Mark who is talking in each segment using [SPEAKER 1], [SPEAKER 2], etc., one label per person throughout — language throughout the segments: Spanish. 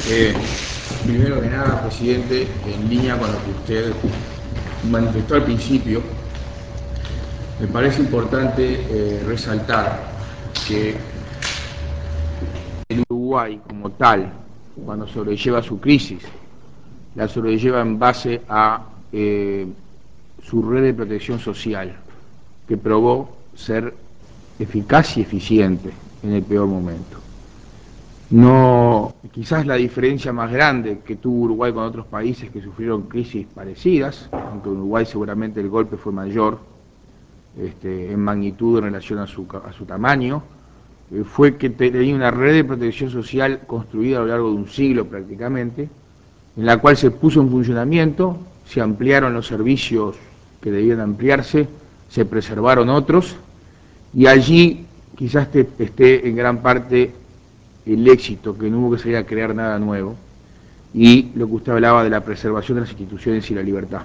[SPEAKER 1] Eh, Primero que nada, presidente, en línea con lo que usted manifestó al principio, me parece importante resaltar que en Uruguay como tal, cuando sobrelleva su crisis, la sobrelleva en base a su red de protección social, que probó ser eficaz y eficiente en el peor momento. No, quizás la diferencia más grande que tuvo Uruguay con otros países que sufrieron crisis parecidas, aunque en Uruguay seguramente el golpe fue mayor en magnitud en relación a su tamaño, fue que tenía una red de protección social construida a lo largo de un siglo prácticamente, en la cual se puso en funcionamiento, se ampliaron los servicios que debían ampliarse, se preservaron otros, y allí quizás esté en gran parte el éxito, que no hubo que salir a crear nada nuevo, y lo que usted hablaba de la preservación de las instituciones y la libertad.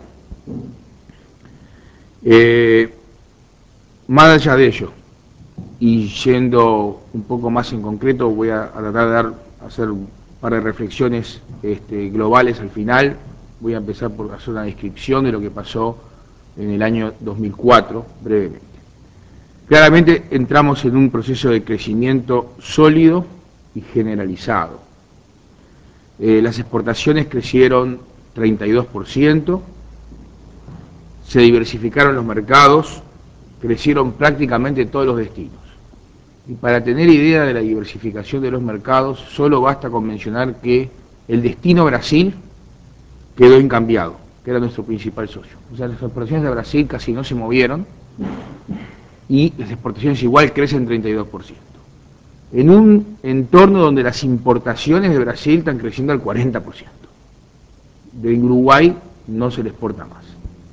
[SPEAKER 1] Más allá de ello, y yendo un poco más en concreto, voy a tratar de hacer un par de reflexiones globales al final. Voy a empezar por hacer una descripción de lo que pasó en el año 2004, brevemente. Claramente entramos en un proceso de crecimiento sólido y generalizado. Las exportaciones crecieron 32%, se diversificaron los mercados, crecieron prácticamente todos los destinos. Y para tener idea de la diversificación de los mercados, solo basta con mencionar que el destino Brasil quedó incambiado, que era nuestro principal socio. O sea, las exportaciones de Brasil casi no se movieron y las exportaciones igual crecen 32%. En un entorno donde las importaciones de Brasil están creciendo al 40%. De Uruguay no se le exporta más.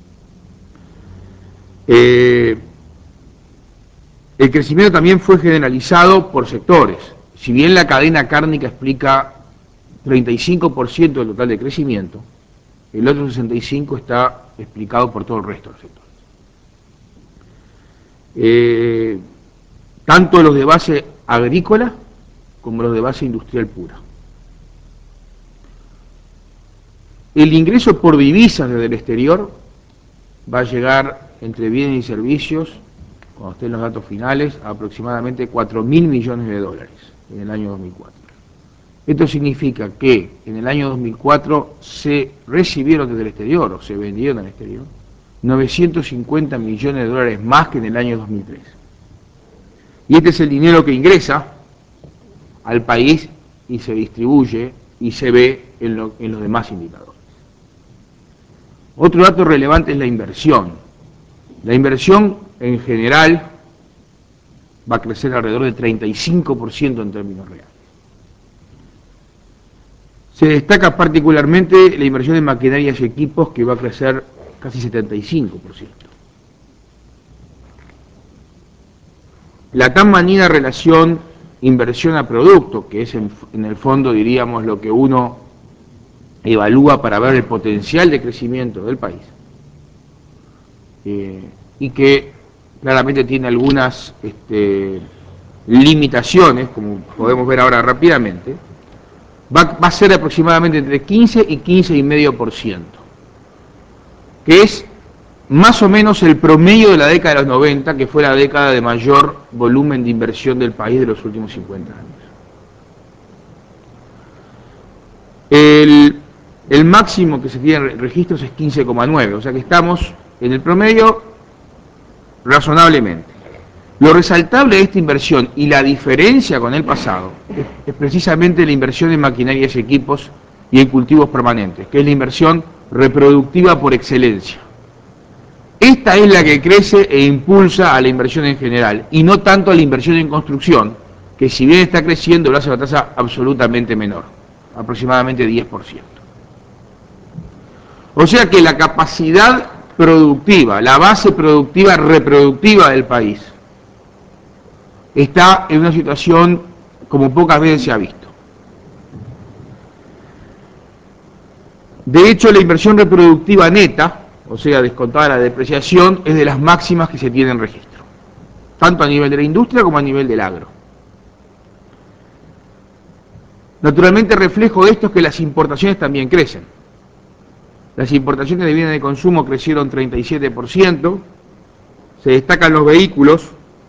[SPEAKER 1] El crecimiento también fue generalizado por sectores. Si bien la cadena cárnica explica 35% del total de crecimiento, el otro 65% está explicado por todo el resto del sector. Tanto los de base agrícola como los de base industrial pura. El ingreso por divisas desde el exterior va a llegar entre bienes y servicios, cuando estén los datos finales, a aproximadamente 4.000 millones de dólares en el año 2004. Esto significa que en el año 2004 se recibieron desde el exterior, o se vendieron al exterior, 950 millones de dólares más que en el año 2003. Y este es el dinero que ingresa al país y se distribuye y se ve en los demás indicadores. Otro dato relevante es la inversión. La inversión en general va a crecer alrededor del 35% en términos reales. Se destaca particularmente la inversión en maquinarias y equipos, que va a crecer casi 75%. La tan manida relación inversión a producto, que es en el fondo, diríamos, lo que uno evalúa para ver el potencial de crecimiento del país, y que claramente tiene algunas limitaciones, como podemos ver ahora rápidamente, va a ser aproximadamente entre 15 y 15,5%, que es más o menos el promedio de la década de los 90, que fue la década de mayor volumen de inversión del país de los últimos 50 años. El máximo que se tiene en registros es 15,9, o sea que estamos en el promedio razonablemente. Lo resaltable de esta inversión y la diferencia con el pasado es precisamente la inversión en maquinarias y equipos y en cultivos permanentes, que es la inversión reproductiva por excelencia. Esta es la que crece e impulsa a la inversión en general, y no tanto a la inversión en construcción, que si bien está creciendo, lo hace a una tasa absolutamente menor, aproximadamente 10%. O sea que la capacidad productiva, la base productiva reproductiva del país, está en una situación como pocas veces se ha visto. De hecho, la inversión reproductiva neta, o sea, descontada la depreciación, es de las máximas que se tiene en registro, tanto a nivel de la industria como a nivel del agro. Naturalmente, reflejo de esto es que las importaciones también crecen. Las importaciones de bienes de consumo crecieron 37%, se destacan los vehículos,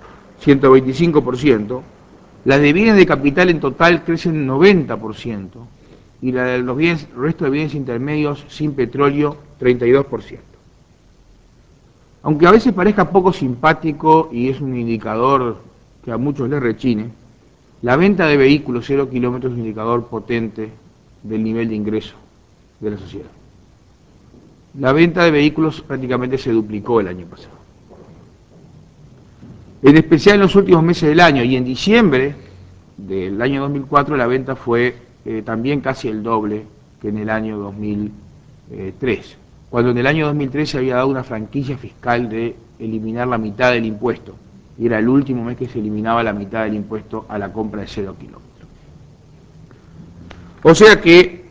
[SPEAKER 1] 125%, las de bienes de capital en total crecen 90%, y la de los bienes, el resto de bienes intermedios sin petróleo, 32%. Aunque a veces parezca poco simpático y es un indicador que a muchos les rechine, la venta de vehículos 0 kilómetros es un indicador potente del nivel de ingreso de la sociedad. La venta de vehículos prácticamente se duplicó el año pasado. En especial en los últimos meses del año, y en diciembre del año 2004 la venta fue también casi el doble que en el año 2003, cuando en el año 2003 se había dado una franquicia fiscal de eliminar la mitad del impuesto, y era el último mes que se eliminaba la mitad del impuesto a la compra de 0 kilómetros. O sea que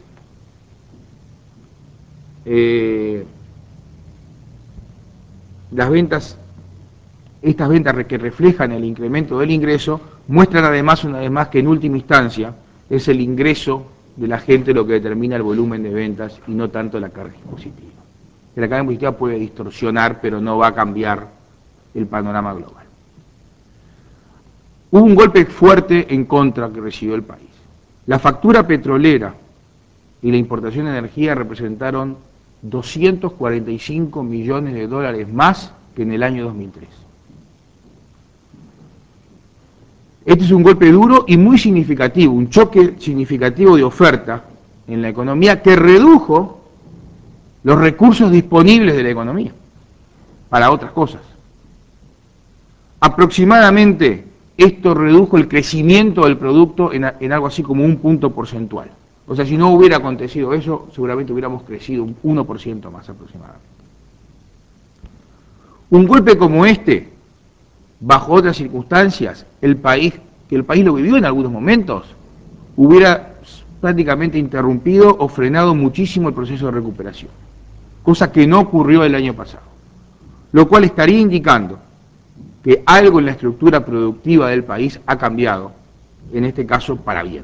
[SPEAKER 1] estas ventas que reflejan el incremento del ingreso muestran además, una vez más, que en última instancia es el ingreso de la gente lo que determina el volumen de ventas y no tanto la carga impositiva. La carga impositiva puede distorsionar, pero no va a cambiar el panorama global. Hubo un golpe fuerte en contra que recibió el país. La factura petrolera y la importación de energía representaron 245 millones de dólares más que en el año 2003. Este es un golpe duro y muy significativo, un choque significativo de oferta en la economía que redujo los recursos disponibles de la economía para otras cosas. Aproximadamente esto redujo el crecimiento del producto en algo así como 1 punto porcentual. O sea, si no hubiera acontecido eso, seguramente hubiéramos crecido un 1% más aproximadamente. Un golpe como este, bajo otras circunstancias, que el país lo vivió en algunos momentos, hubiera prácticamente interrumpido o frenado muchísimo el proceso de recuperación, cosa que no ocurrió el año pasado, lo cual estaría indicando que algo en la estructura productiva del país ha cambiado, en este caso para bien.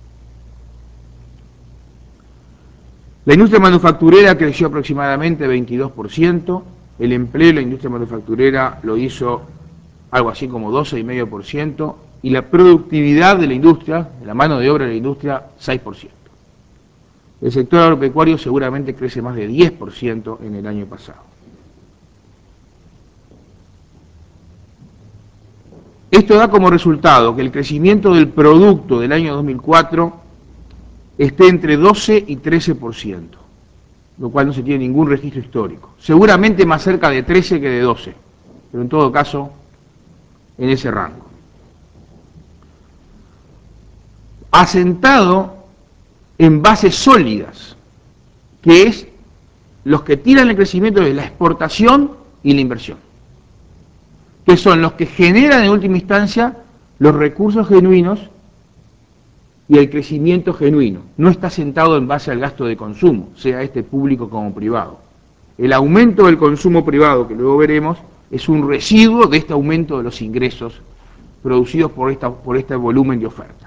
[SPEAKER 1] La industria manufacturera creció aproximadamente 22%, el empleo en la industria manufacturera lo hizo algo así como 12,5%, y la productividad de la industria, la mano de obra de la industria, 6%. El sector agropecuario seguramente crece más de 10% en el año pasado. Esto da como resultado que el crecimiento del producto del año 2004 esté entre 12 y 13%, lo cual no se tiene ningún registro histórico. Seguramente más cerca de 13 que de 12, pero en todo caso en ese rango. Asentado en bases sólidas, que es los que tiran el crecimiento de la exportación y la inversión, que son los que generan en última instancia los recursos genuinos y el crecimiento genuino. No está sentado en base al gasto de consumo, sea este público como privado. El aumento del consumo privado, que luego veremos, es un residuo de este aumento de los ingresos producidos por este volumen de oferta.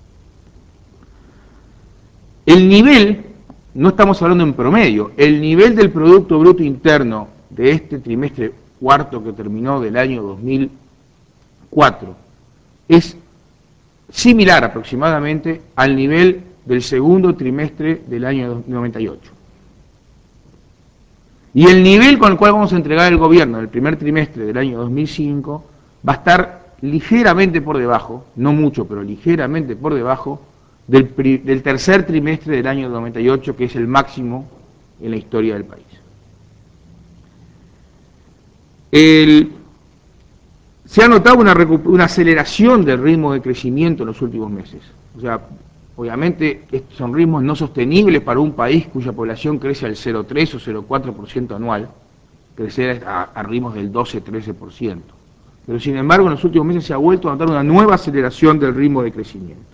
[SPEAKER 1] El nivel, no estamos hablando en promedio, el nivel del Producto Bruto Interno de este trimestre cuarto que terminó del año 2004 es similar aproximadamente al nivel del segundo trimestre del año 98. Y el nivel con el cual vamos a entregar el gobierno del primer trimestre del año 2005 va a estar ligeramente por debajo, no mucho, pero ligeramente por debajo del tercer trimestre del año 98, que es el máximo en la historia del país. Se ha notado una aceleración del ritmo de crecimiento en los últimos meses. O sea, obviamente estos son ritmos no sostenibles para un país cuya población crece al 0,3 o 0,4% anual, crecer a ritmos del 12-13%. Pero sin embargo en los últimos meses se ha vuelto a notar una nueva aceleración del ritmo de crecimiento.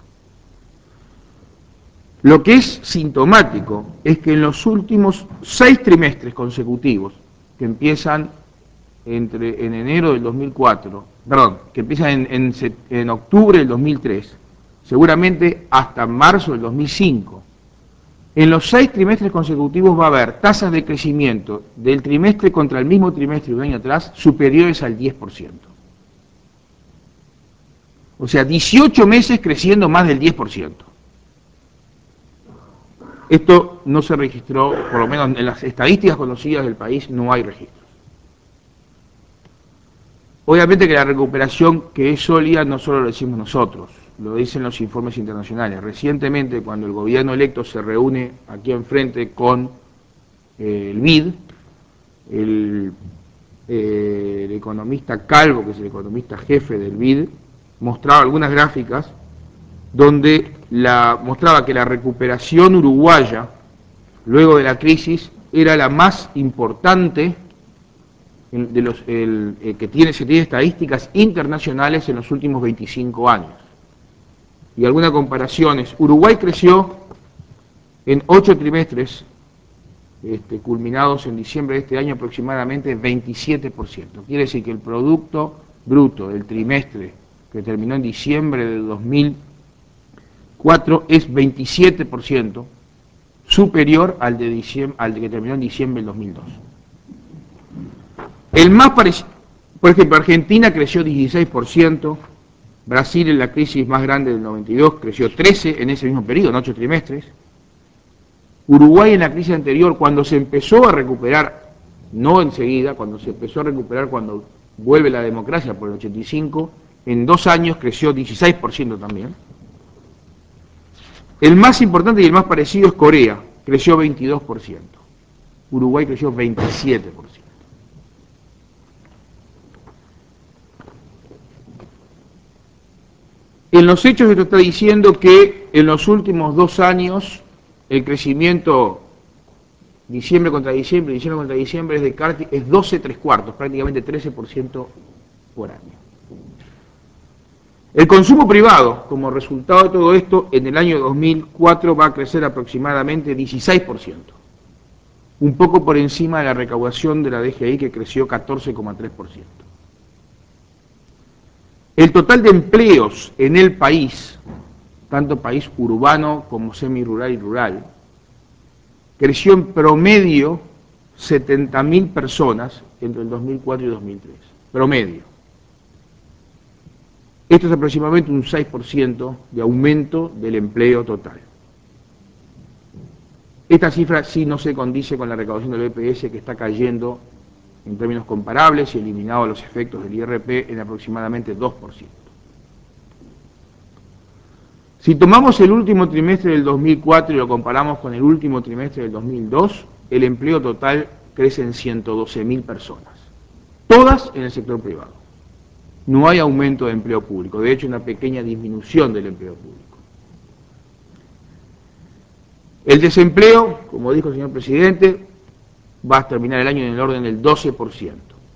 [SPEAKER 1] Lo que es sintomático es que en los últimos 6 trimestres consecutivos, que empiezan en enero del 2004, perdón, que empiezan en octubre del 2003, seguramente hasta marzo del 2005. En los 6 trimestres consecutivos va a haber tasas de crecimiento del trimestre contra el mismo trimestre de un año atrás superiores al 10%. O sea, 18 meses creciendo más del 10%. Esto no se registró, por lo menos en las estadísticas conocidas del país, no hay registros. Obviamente que la recuperación que es sólida no solo lo decimos nosotros, lo dicen los informes internacionales. Recientemente, cuando el gobierno electo se reúne aquí enfrente con el BID, el economista Calvo, que es el economista jefe del BID, mostraba algunas gráficas donde mostraba que la recuperación uruguaya, luego de la crisis, era la más importante que se tiene estadísticas internacionales en los últimos 25 años. Y algunas comparaciones. Uruguay creció en 8 trimestres, culminados en diciembre de este año, aproximadamente 27%. Quiere decir que el Producto Bruto del trimestre que terminó en diciembre de 2004 es 27% superior al de que terminó en diciembre del 2002. El más parecido, por ejemplo, Argentina creció 16%, Brasil en la crisis más grande del 92 creció 13% en ese mismo periodo, en 8 trimestres. Uruguay en la crisis anterior, cuando se empezó a recuperar, no enseguida, cuando se empezó a recuperar cuando vuelve la democracia por el 85, en 2 años creció 16% también. El más importante y el más parecido es Corea, creció 22%. Uruguay creció 27%. En los hechos esto está diciendo que en los últimos 2 años el crecimiento diciembre contra diciembre es de 12 3/4, prácticamente 13% por año. El consumo privado, como resultado de todo esto, en el año 2004 va a crecer aproximadamente 16%, un poco por encima de la recaudación de la DGI, que creció 14,3%. El total de empleos en el país, tanto país urbano como semirural y rural, creció en promedio 70.000 personas entre el 2004 y 2003. Promedio. Esto es aproximadamente un 6% de aumento del empleo total. Esta cifra sí no se condice con la recaudación del BPS, que está cayendo en términos comparables y eliminado los efectos del IRP en aproximadamente 2%. Si tomamos el último trimestre del 2004 y lo comparamos con el último trimestre del 2002, el empleo total crece en 112.000 personas, todas en el sector privado. No hay aumento de empleo público, de hecho una pequeña disminución del empleo público. El desempleo, como dijo el señor presidente, va a terminar el año en el orden del 12%.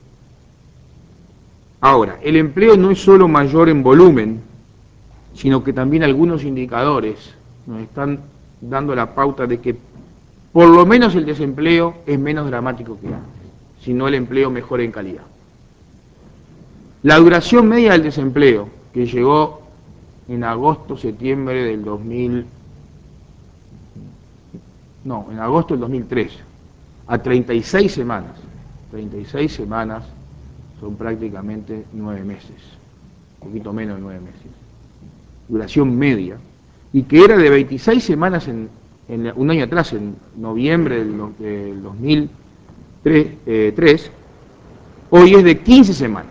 [SPEAKER 1] Ahora, el empleo no es solo mayor en volumen, sino que también algunos indicadores nos están dando la pauta de que por lo menos el desempleo es menos dramático que antes, sino el empleo mejora en calidad. La duración media del desempleo, que llegó en agosto-septiembre del 2003, a 36 semanas. 36 semanas son prácticamente 9 meses, un poquito menos de 9 meses. Duración media, y que era de 26 semanas en un año atrás, en noviembre del 2003, hoy es de 15 semanas.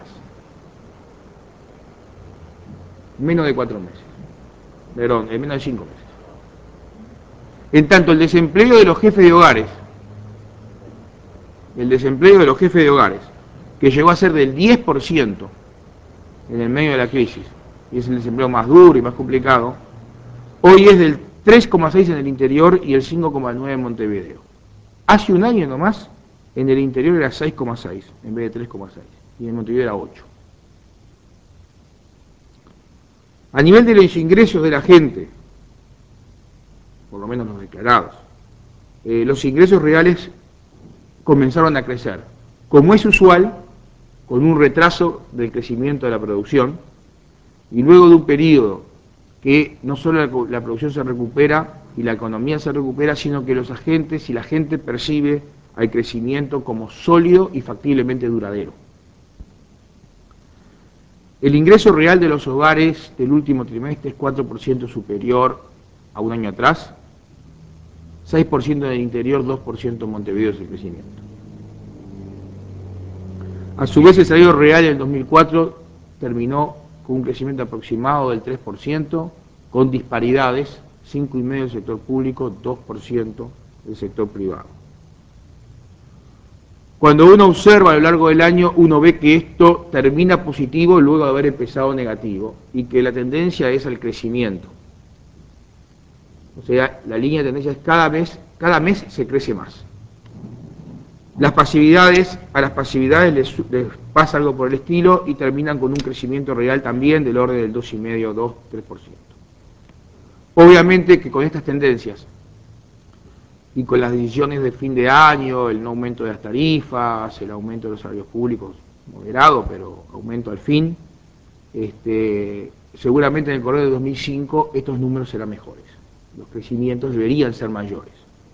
[SPEAKER 1] Menos de 4 meses. Perdón, menos de 5 meses. En tanto, el desempleo de los jefes de hogares, que llegó a ser del 10% en el medio de la crisis, y es el desempleo más duro y más complicado, hoy es del 3,6 en el interior y el 5,9 en Montevideo. Hace un año nomás, en el interior era 6,6 en vez de 3,6, y en Montevideo era 8. A nivel de los ingresos de la gente, por lo menos los declarados, los ingresos reales comenzaron a crecer, como es usual, con un retraso del crecimiento de la producción, y luego de un periodo que no solo la producción se recupera y la economía se recupera, sino que los agentes y la gente percibe al crecimiento como sólido y factiblemente duradero. El ingreso real de los hogares del último trimestre es 4% superior a un año atrás, 6% en el interior, 2% en Montevideo es el crecimiento. A su vez, el salario real en 2004 terminó con un crecimiento aproximado del 3%, con disparidades, 5,5% del sector público, 2% del sector privado. Cuando uno observa a lo largo del año, uno ve que esto termina positivo luego de haber empezado negativo y que la tendencia es al crecimiento. O sea, la línea de tendencia es cada mes se crece más. A las pasividades les pasa algo por el estilo y terminan con un crecimiento real también del orden del 2,5%, 2, 3%. Obviamente que con estas tendencias y con las decisiones de fin de año, el no aumento de las tarifas, el aumento de los salarios públicos, moderado, pero aumento al fin, seguramente en el correo de 2005 estos números serán mejores. Los crecimientos deberían ser mayores.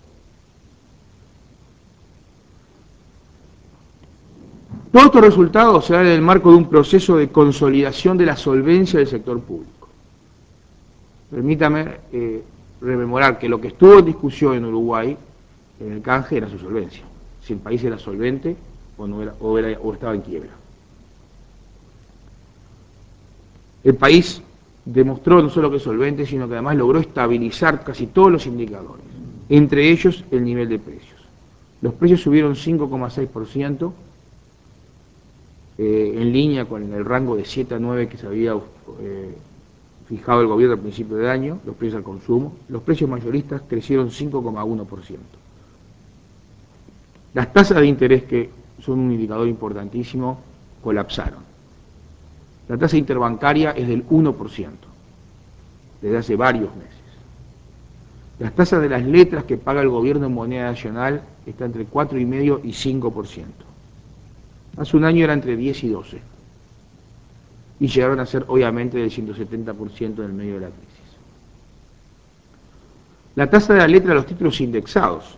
[SPEAKER 1] Todos estos resultados se dan en el marco de un proceso de consolidación de la solvencia del sector público. Permítame rememorar que lo que estuvo en discusión en Uruguay, en el canje, era su solvencia. Si el país era solvente o estaba en quiebra. El país demostró no solo que es solvente, sino que además logró estabilizar casi todos los indicadores, entre ellos el nivel de precios. Los precios subieron 5,6%, en línea con el rango de 7 a 9 que se había fijado el gobierno al principio de año, los precios al consumo. Los precios mayoristas crecieron 5,1%. Las tasas de interés, que son un indicador importantísimo, colapsaron. La tasa interbancaria es del 1%, desde hace varios meses. Las tasas de las letras que paga el gobierno en moneda nacional están entre 4,5% y 5%. Hace un año era entre 10 y 12. Y llegaron a ser, obviamente, del 170% en el medio de la crisis. La tasa de la letra de los títulos indexados.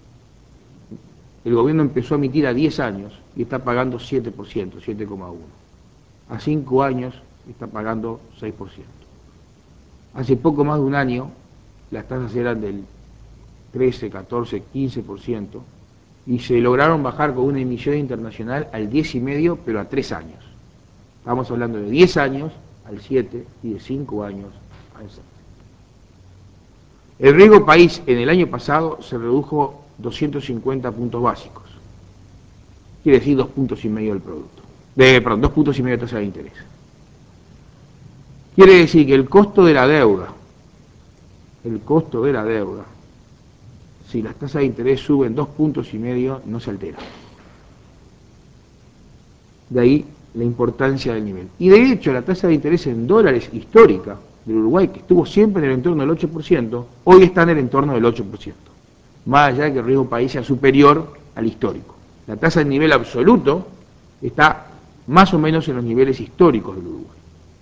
[SPEAKER 1] El gobierno empezó a emitir a 10 años y está pagando 7%, 7,1%. A 5 años está pagando 6%. Hace poco más de un año las tasas eran del 13, 14, 15% y se lograron bajar con una emisión internacional al 10,5%, pero a 3 años. Estamos hablando de 10 años al 7 y de 5 años al 6. El riesgo país en el año pasado se redujo 250 puntos básicos. Quiere decir 2,5 puntos del producto. 2,5 puntos de tasa de interés. Quiere decir que el costo de la deuda, si las tasas de interés suben 2,5 puntos, no se altera. De ahí la importancia del nivel. Y de hecho, la tasa de interés en dólares histórica del Uruguay, que estuvo siempre en el entorno del 8%, hoy está en el entorno del 8%. Más allá de que el riesgo país sea superior al histórico. La tasa de nivel absoluto está más o menos en los niveles históricos del Uruguay.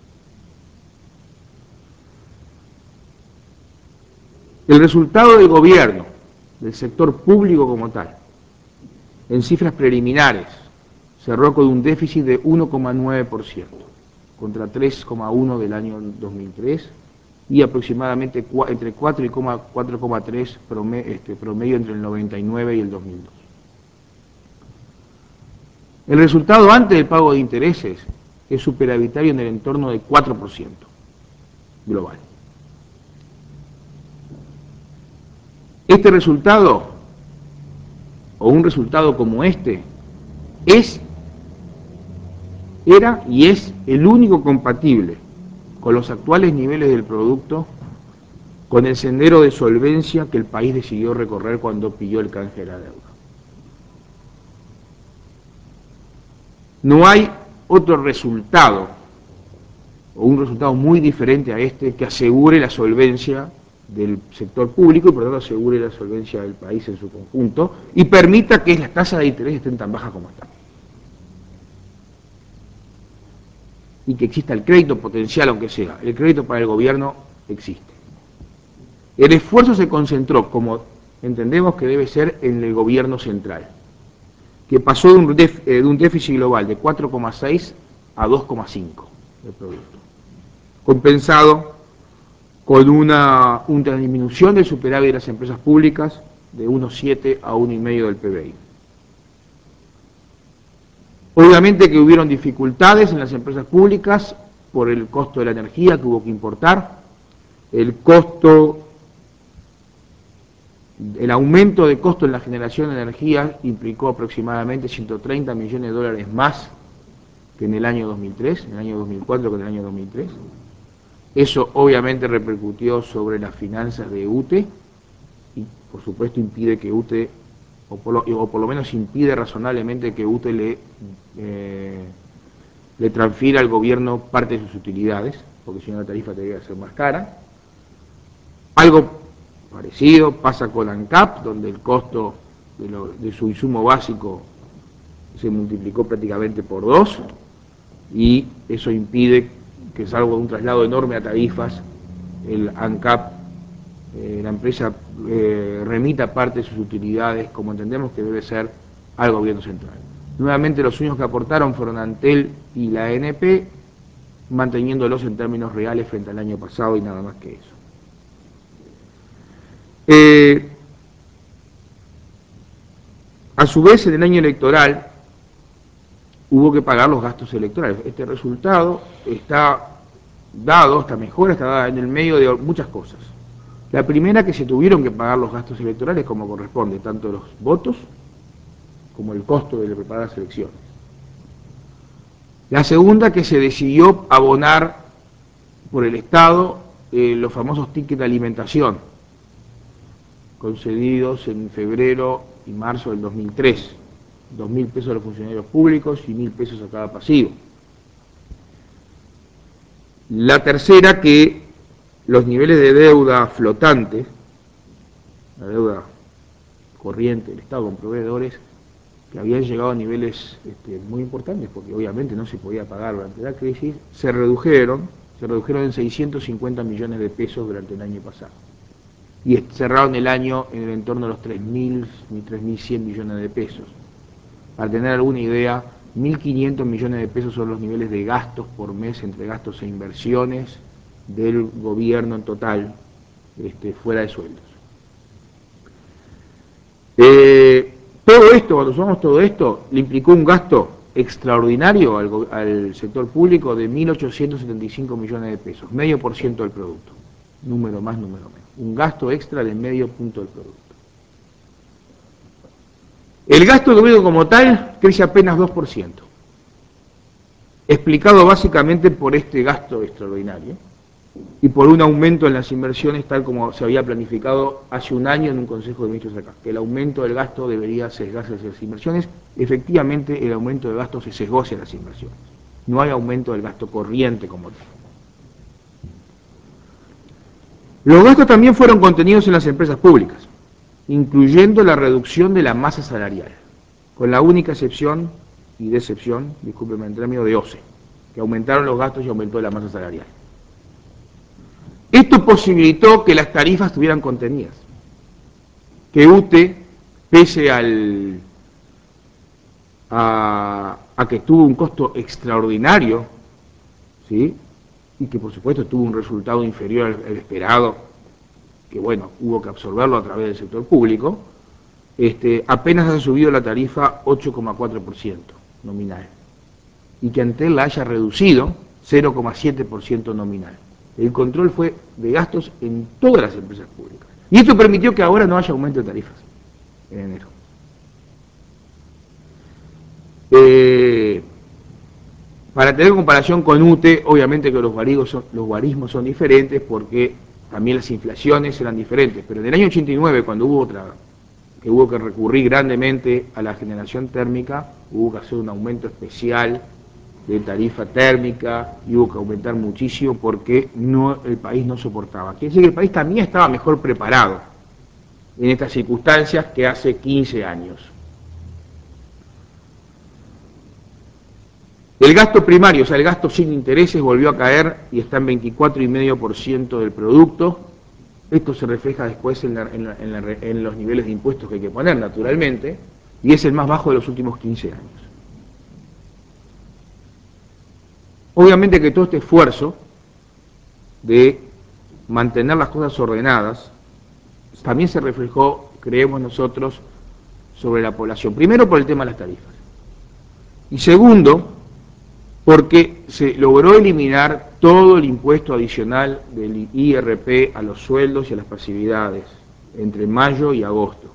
[SPEAKER 1] El resultado del gobierno, del sector público como tal, en cifras preliminares, cerró con un déficit de 1,9%, contra 3,1% del año 2003 y aproximadamente entre 4 y 4,3 promedio entre el 99 y el 2002. El resultado antes del pago de intereses es superavitario en el entorno del 4% global. Este resultado, o un resultado como este, era y es el único compatible con los actuales niveles del producto, con el sendero de solvencia que el país decidió recorrer cuando pidió el canje de la deuda. No hay otro resultado, o un resultado muy diferente a este, que asegure la solvencia del sector público y por lo tanto asegure la solvencia del país en su conjunto y permita que las tasas de interés estén tan bajas como están. Y que exista el crédito potencial, aunque sea. El crédito para el gobierno existe. El esfuerzo se concentró, como entendemos que debe ser, en el gobierno central, que pasó de un déficit global de 4,6 a 2,5 del producto, compensado con una disminución del superávit de las empresas públicas de 1,7 a 1,5 del PBI. Obviamente que hubieron dificultades en las empresas públicas por el costo de la energía que hubo que importar, el aumento de costo en la generación de energía implicó aproximadamente 130 millones de dólares más que en el año 2003, en el año 2004 que en el año 2003. Eso obviamente repercutió sobre las finanzas de UTE y por supuesto impide que UTE, o por lo menos impide razonablemente que UTE le transfiera al gobierno parte de sus utilidades, porque si no la tarifa tendría que ser más cara. Algo parecido pasa con ANCAP, donde el costo de su insumo básico se multiplicó prácticamente por 2, y eso impide que, salvo un traslado enorme a tarifas, el ANCAP, la empresa, remita parte de sus utilidades, como entendemos que debe ser, al gobierno central. Nuevamente los únicos que aportaron fueron Antel y la ANP, manteniéndolos en términos reales frente al año pasado y nada más que eso. A su vez, en el año electoral hubo que pagar los gastos electorales. Este resultado está dado, esta mejora está dada en el medio de muchas cosas. La primera, que se tuvieron que pagar los gastos electorales como corresponde, tanto los votos como el costo de preparar las elecciones. La segunda, que se decidió abonar por el Estado los famosos tickets de alimentación, concedidos en febrero y marzo del 2003, 2.000 pesos a los funcionarios públicos y 1.000 pesos a cada pasivo. La tercera, que los niveles de deuda flotante, la deuda corriente del Estado con proveedores, que habían llegado a niveles muy importantes, porque obviamente no se podía pagar durante la crisis, se redujeron en 650 millones de pesos durante el año pasado. Y cerraron el año en el entorno de los 3.000 y 3.100 millones de pesos. Para tener alguna idea, 1.500 millones de pesos son los niveles de gastos por mes entre gastos e inversiones del gobierno en total, fuera de sueldos. Todo esto, cuando sumamos todo esto, le implicó un gasto extraordinario al sector público de 1.875 millones de pesos, 0,5% del producto. Número más, número menos. Un gasto extra de 0,5 punto del producto. El gasto del gobierno como tal crece apenas 2%, explicado básicamente por este gasto extraordinario y por un aumento en las inversiones tal como se había planificado hace un año en un Consejo de Ministros acá, que el aumento del gasto debería sesgarse hacia las inversiones. Efectivamente, el aumento del gasto se sesgó hacia las inversiones. No hay aumento del gasto corriente como tal. Los gastos también fueron contenidos en las empresas públicas, incluyendo la reducción de la masa salarial, con la única excepción y decepción, discúlpeme el término, de OCE, que aumentaron los gastos y aumentó la masa salarial. Esto posibilitó que las tarifas estuvieran contenidas, que UTE, pese a que tuvo un costo extraordinario, ¿sí?, y que por supuesto tuvo un resultado inferior al esperado, que bueno, hubo que absorberlo a través del sector público, apenas ha subido la tarifa 8,4% nominal, y que Antel la haya reducido 0,7% nominal. El control fue de gastos en todas las empresas públicas. Y esto permitió que ahora no haya aumento de tarifas en enero. Para tener comparación con UTE, obviamente que los guarismos son diferentes porque también las inflaciones eran diferentes, pero en el año 89, cuando hubo que recurrir grandemente a la generación térmica, hubo que hacer un aumento especial de tarifa térmica y hubo que aumentar muchísimo porque el país no soportaba. Quiere decir que el país también estaba mejor preparado en estas circunstancias que hace 15 años. El gasto primario, o sea, el gasto sin intereses, volvió a caer y está en 24,5% del producto. Esto se refleja después en los niveles de impuestos que hay que poner, naturalmente, y es el más bajo de los últimos 15 años. Obviamente que todo este esfuerzo de mantener las cosas ordenadas también se reflejó, creemos nosotros, sobre la población. Primero por el tema de las tarifas. Y segundo, porque se logró eliminar todo el impuesto adicional del IRP a los sueldos y a las pasividades entre mayo y agosto.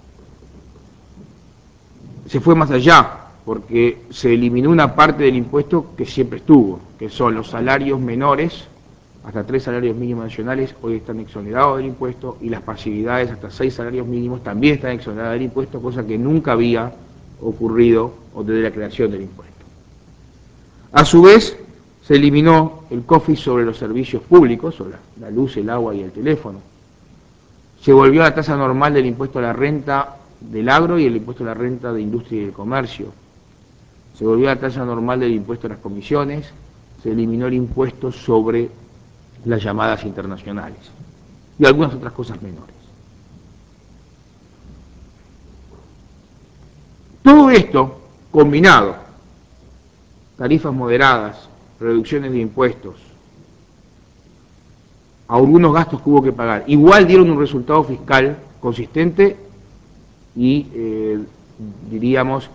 [SPEAKER 1] Se fue más allá, porque se eliminó una parte del impuesto que siempre estuvo, que son los salarios menores, hasta 3 salarios mínimos nacionales, hoy están exonerados del impuesto, y las pasividades hasta 6 salarios mínimos también están exoneradas del impuesto, cosa que nunca había ocurrido desde la creación del impuesto. A su vez, se eliminó el COFIS sobre los servicios públicos, sobre la luz, el agua y el teléfono. Se volvió a la tasa normal del impuesto a la renta del agro y el impuesto a la renta de industria y de comercio. Se volvió a la tasa normal del impuesto a las comisiones, se eliminó el impuesto sobre las llamadas internacionales y algunas otras cosas menores. Todo esto combinado, tarifas moderadas, reducciones de impuestos, algunos gastos que hubo que pagar, igual dieron un resultado fiscal consistente y diríamos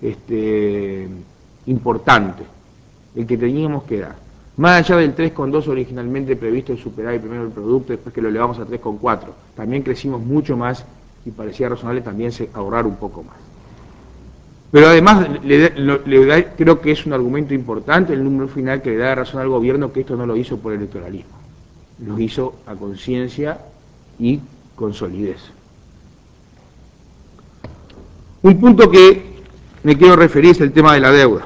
[SPEAKER 1] importante, el que teníamos que dar. Más allá del 3,2 originalmente previsto el superávit primero el producto, después que lo elevamos a 3,4, también crecimos mucho más y parecía razonable también ahorrar un poco más. Pero además creo que es un argumento importante el número final que le da razón al gobierno que esto no lo hizo por electoralismo, lo hizo a conciencia y con solidez. Un punto que me quiero referir es el tema de la deuda.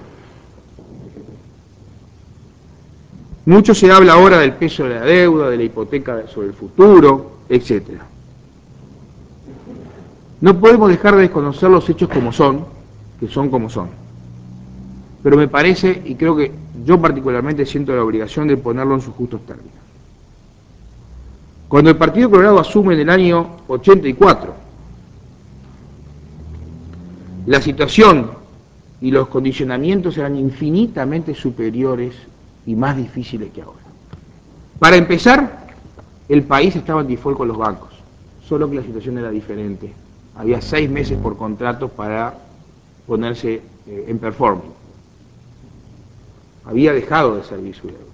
[SPEAKER 1] Mucho se habla ahora del peso de la deuda, de la hipoteca sobre el futuro, etc. No podemos dejar de desconocer los hechos como son, que son como son. Pero me parece, y creo que yo particularmente siento la obligación de ponerlo en sus justos términos. Cuando el Partido Colorado asume en el año 84, la situación y los condicionamientos eran infinitamente superiores y más difíciles que ahora. Para empezar, el país estaba en default con los bancos, solo que la situación era diferente. Había 6 meses por contrato para ponerse en performing. Había dejado de servir su deuda.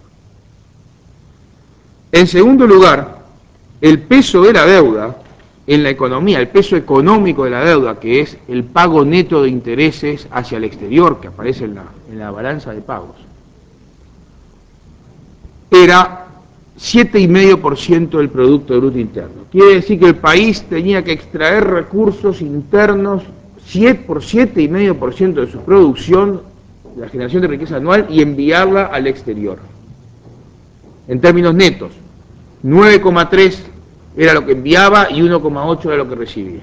[SPEAKER 1] En segundo lugar, el peso de la deuda en la economía, el peso económico de la deuda, que es el pago neto de intereses hacia el exterior, que aparece en la balanza de pagos, era 7,5% del Producto Bruto Interno. Quiere decir que el país tenía que extraer recursos internos por 7,5% de su producción, la generación de riqueza anual, y enviarla al exterior. En términos netos, 9,3 era lo que enviaba y 1,8 era lo que recibía.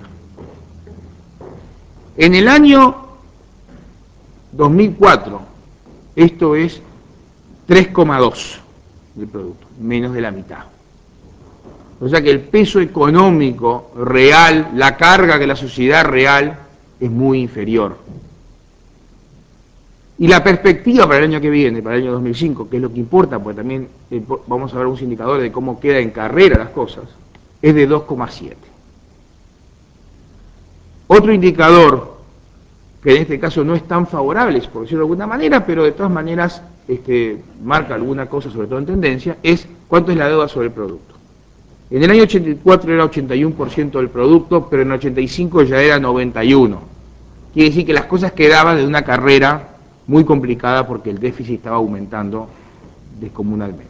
[SPEAKER 1] En el año 2004, esto es 3,2 del producto, menos de la mitad. O sea que el peso económico real, la carga que la sociedad real es muy inferior. Y la perspectiva para el año que viene, para el año 2005, que es lo que importa, porque también vamos a ver unos indicadores de cómo queda en carrera las cosas, es de 2,7. Otro indicador, que en este caso no es tan favorable, por decirlo de alguna manera, pero de todas maneras marca alguna cosa, sobre todo en tendencia, es cuánto es la deuda sobre el producto. En el año 84 era 81% del producto, pero en el 85 ya era 91%. Quiere decir que las cosas quedaban de una carrera muy complicada porque el déficit estaba aumentando descomunalmente.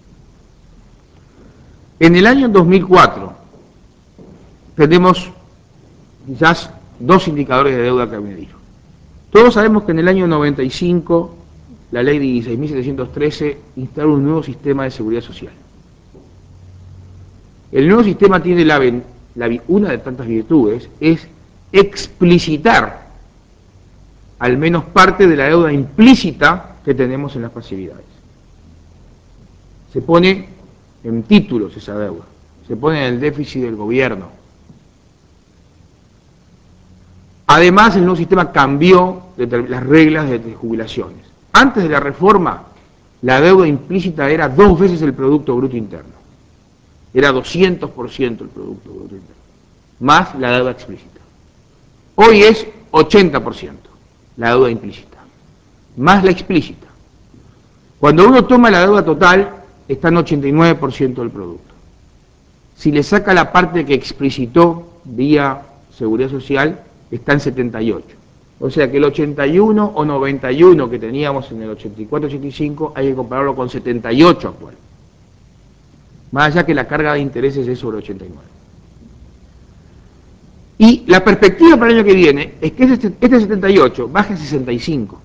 [SPEAKER 1] En el año 2004 tenemos quizás 2 indicadores de deuda que medir. Todos sabemos que en el año 95 la ley de 16.713 instala un nuevo sistema de seguridad social. El nuevo sistema tiene una de tantas virtudes, es explicitar al menos parte de la deuda implícita que tenemos en las pasividades. Se pone en títulos esa deuda, se pone en el déficit del gobierno. Además, el nuevo sistema cambió las reglas de jubilaciones. Antes de la reforma, la deuda implícita era 2 veces el Producto Bruto Interno. Era 200% el Producto Bruto Interno, más la deuda explícita. Hoy es 80% la deuda implícita, más la explícita. Cuando uno toma la deuda total, está en 89% del producto. Si le saca la parte que explicitó vía Seguridad Social, está en 78%. O sea que el 81 o 91 que teníamos en el 84-85 hay que compararlo con 78 actual. Más allá que la carga de intereses es sobre 89. Y la perspectiva para el año que viene es que este 78 baje a 65.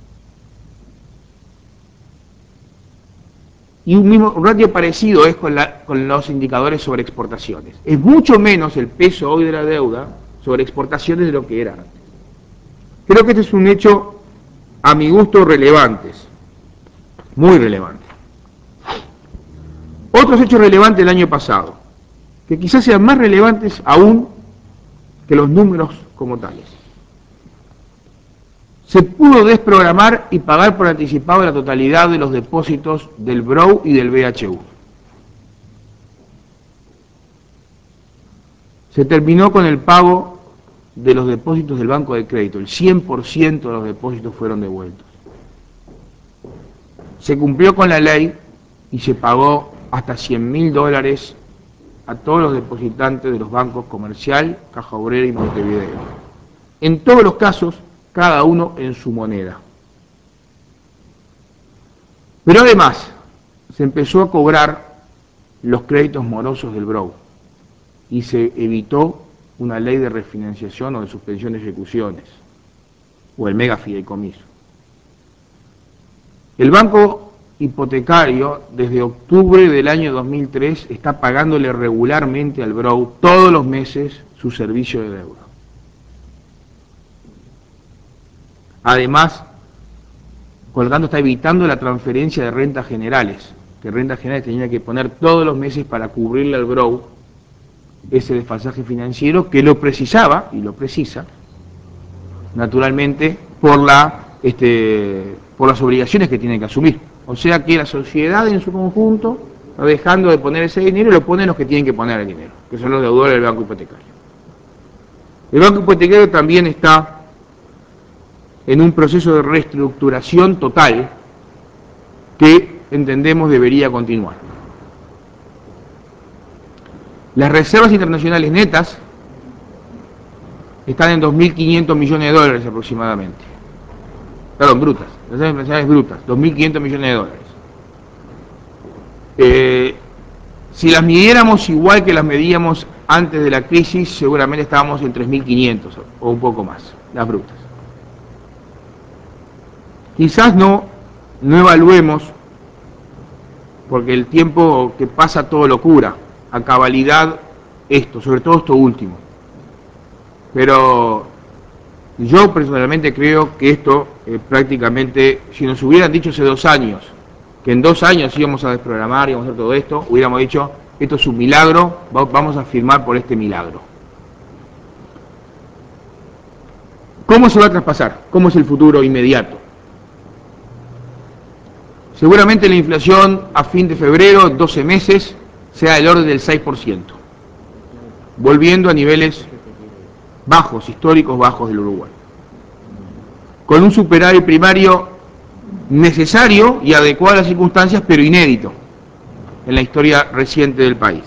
[SPEAKER 1] Y un ratio parecido es con los indicadores sobre exportaciones. Es mucho menos el peso hoy de la deuda sobre exportaciones de lo que era antes. Creo que este es un hecho, a mi gusto, relevante, muy relevante. Otros hechos relevantes del año pasado, que quizás sean más relevantes aún que los números como tales. Se pudo desprogramar y pagar por anticipado la totalidad de los depósitos del BROU y del BHU. Se terminó con el pago de los depósitos del Banco de Crédito. El 100% de los depósitos fueron devueltos. Se cumplió con la ley y se pagó hasta $100.000 a todos los depositantes de los bancos Comercial, Caja Obrera y Montevideo. En todos los casos, cada uno en su moneda. Pero además, se empezó a cobrar los créditos morosos del BROU y se evitó una ley de refinanciación o de suspensión de ejecuciones, o el mega fideicomiso. El banco hipotecario, desde octubre del año 2003, está pagándole regularmente al BROU todos los meses su servicio de deuda. Además, por lo tanto, está evitando la transferencia de rentas generales, que rentas generales tenía que poner todos los meses para cubrirle al BROU ese desfasaje financiero que lo precisaba, y lo precisa, naturalmente, por las obligaciones que tiene que asumir. O sea que la sociedad en su conjunto va dejando de poner ese dinero y lo ponen los que tienen que poner el dinero, que son los deudores del banco hipotecario. El banco hipotecario también está en un proceso de reestructuración total que entendemos debería continuar. Las reservas internacionales netas están en $2.500 millones aproximadamente. Perdón, brutas. Las reservas internacionales brutas, $2.500 millones. Si las midiéramos igual que las medíamos antes de la crisis, seguramente estábamos en 3.500 o un poco más, las brutas. Quizás no evaluemos, porque el tiempo que pasa todo lo cura, a cabalidad esto, sobre todo esto último. Pero yo personalmente creo que esto prácticamente, si nos hubieran dicho hace 2 años, que en 2 años íbamos a desprogramar, íbamos a hacer todo esto, hubiéramos dicho, esto es un milagro, vamos a firmar por este milagro. ¿Cómo se va a traspasar? ¿Cómo es el futuro inmediato? Seguramente la inflación a fin de febrero, 12 meses, sea del orden del 6%, volviendo a niveles bajos, históricos bajos del Uruguay, con un superávit primario necesario y adecuado a las circunstancias, pero inédito en la historia reciente del país.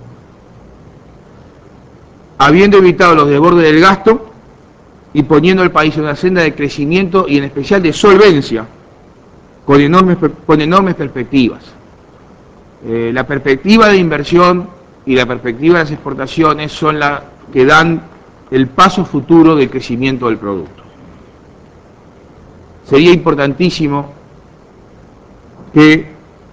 [SPEAKER 1] Habiendo evitado los desbordes del gasto y poniendo al país en una senda de crecimiento y en especial de solvencia, con enormes perspectivas. La perspectiva de inversión y la perspectiva de las exportaciones son las que dan el paso futuro del crecimiento del producto. Sería importantísimo que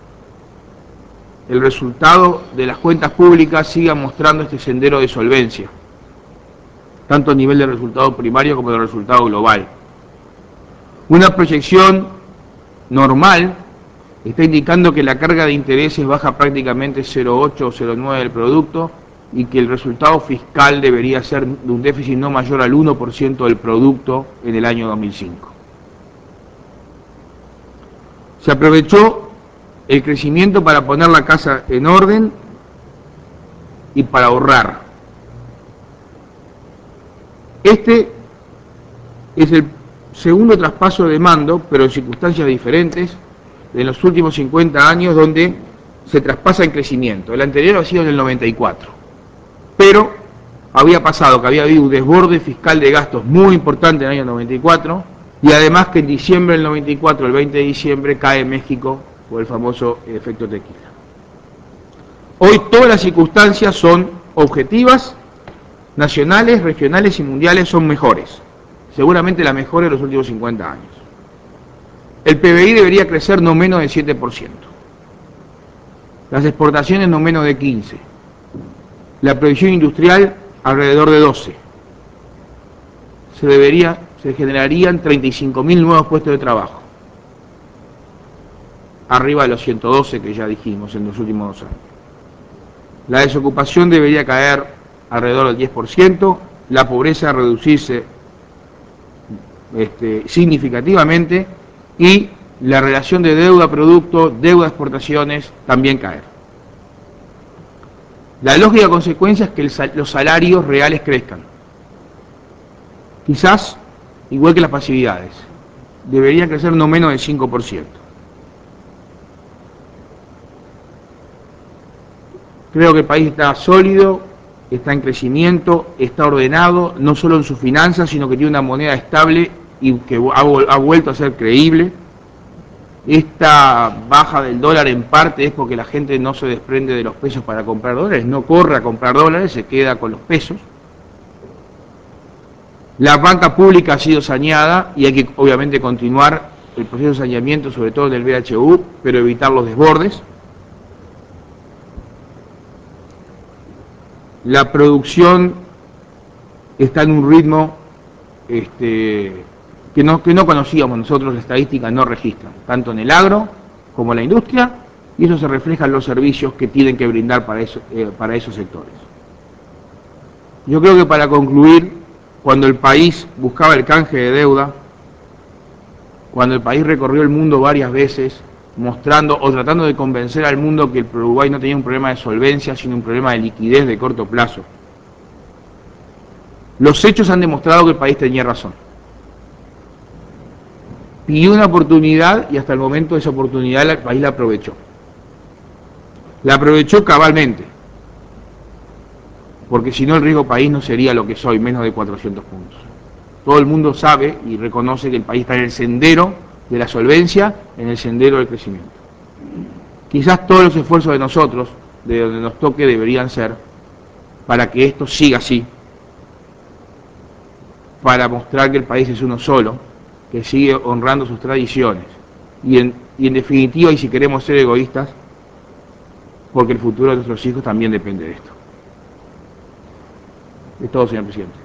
[SPEAKER 1] el resultado de las cuentas públicas siga mostrando este sendero de solvencia, tanto a nivel de resultado primario como de resultado global. Una proyección normal está indicando que la carga de intereses baja prácticamente 0,8 o 0,9 del producto y que el resultado fiscal debería ser de un déficit no mayor al 1% del producto en el año 2005. Se aprovechó el crecimiento para poner la casa en orden y para ahorrar. Este es el segundo traspaso de mando, pero en circunstancias diferentes, de los últimos 50 años donde se traspasa en crecimiento. El anterior ha sido en el 94, pero había pasado que había habido un desborde fiscal de gastos muy importante en el año 94 y además que en diciembre del 94, el 20 de diciembre, cae México por el famoso efecto tequila. Hoy todas las circunstancias son objetivas, nacionales, regionales y mundiales son mejores. Seguramente la mejor de los últimos 50 años. El PBI debería crecer no menos de 7%. Las exportaciones no menos de 15%. La producción industrial alrededor de 12%. Se generarían 35.000 nuevos puestos de trabajo. Arriba de los 112 que ya dijimos en los últimos 2 años. La desocupación debería caer alrededor del 10%, la pobreza reducirse significativamente y la relación de deuda-producto, deuda-exportaciones también caer. La lógica consecuencia es que los salarios reales crezcan. Quizás, igual que las pasividades, deberían crecer no menos del 5%. Creo que el país está sólido, está en crecimiento, está ordenado, no solo en sus finanzas, sino que tiene una moneda estable y que ha vuelto a ser creíble. Esta baja del dólar en parte es porque la gente no se desprende de los pesos para comprar dólares, no corre a comprar dólares, se queda con los pesos. La banca pública ha sido saneada y hay que obviamente continuar el proceso de saneamiento, sobre todo en el BHU, pero evitar los desbordes. La producción está en un ritmo que no conocíamos nosotros, las estadísticas no registran, tanto en el agro como en la industria, y eso se refleja en los servicios que tienen que brindar para esos sectores. Yo creo que para concluir, cuando el país buscaba el canje de deuda, cuando el país recorrió el mundo varias veces, mostrando o tratando de convencer al mundo que el Uruguay no tenía un problema de solvencia, sino un problema de liquidez de corto plazo, los hechos han demostrado que el país tenía razón. Pidió una oportunidad y hasta el momento esa oportunidad el país la aprovechó. La aprovechó cabalmente, porque si no el riesgo país no sería lo que soy, menos de 400 puntos. Todo el mundo sabe y reconoce que el país está en el sendero de la solvencia, en el sendero del crecimiento. Quizás todos los esfuerzos de nosotros, de donde nos toque, deberían ser para que esto siga así, para mostrar que el país es uno solo, que sigue honrando sus tradiciones. Y en definitiva, y si queremos ser egoístas, porque el futuro de nuestros hijos también depende de esto. Es todo, señor presidente.